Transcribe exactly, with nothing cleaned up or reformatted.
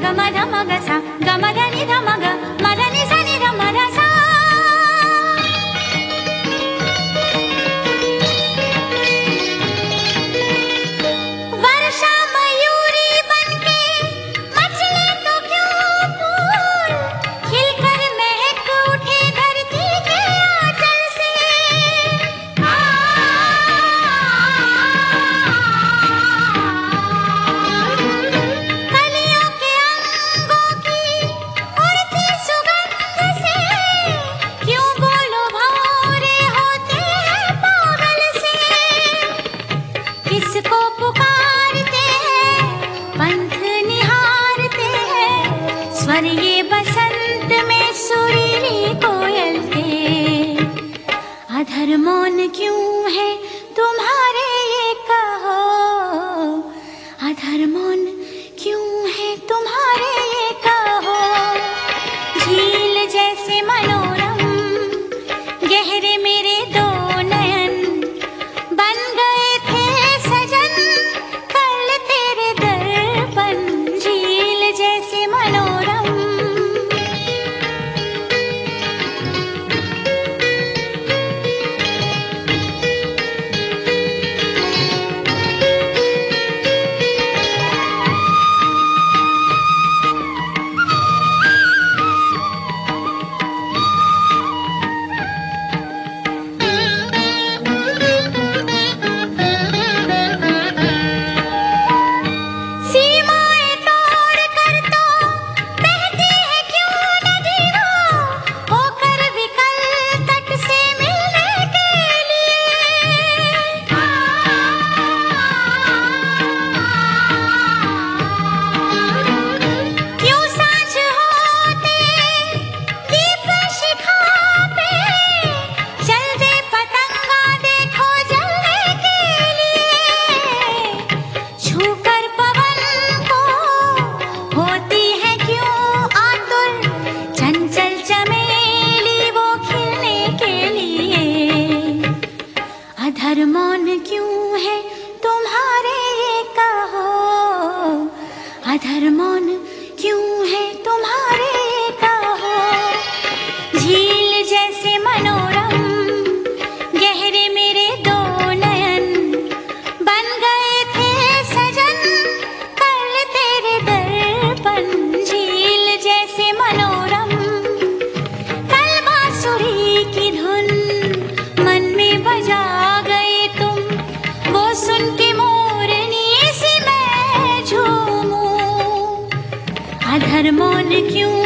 ग म ध म ग सा ग म ध नि ध म ग म ध नि सा नि ध म ध सा। वर्षा मयूरी बनके मचले तो क्यों फूल, खिलकर महक उठे धरती के आंचल से। कलियों के अंगों की उड़ती सुगंध से क्यों बोलो भौरे होते हैं पागल से। किसको पुकारते हैं पंख निहारते हैं, स्वर ये बसंत में सुरीली कोयल के। अधर मौन क्यों है तुम्हारे ये कहो, अधर मौन क्यों है तुम्हारे ये कहो। झील जैसे मनोरम गहरे मेरे दो नयन, बन गए थे सजन कल तेरे दर्पण। झील जैसे मनोरम सीमाएं तोड़ कर तो बहती है क्यों नदी वो, होकर विकल तट से मिलने के लिए। क्यों सांझ होते दीप शिखा पे चल दे पतंगा देखो जलने के लिए। छूकर पवन को होती है क्यों आतुर, चंचल चमेली वो खिलने के लिए। अधर मौन क्यों है तुम्हारे ये कहो, अधर मौन क्यों है तुम्हारे ये कहो। झील जैसे मनोरम गहरे मेरे दो नयन, बन गए थे सजन कल तेरे दर्पण। झील जैसे मनोरम कल बांसुरी की धुन मन में बजा गए तुम, वो सुन के मोरनी सी मैं झूमूं। अधर मौन क्यों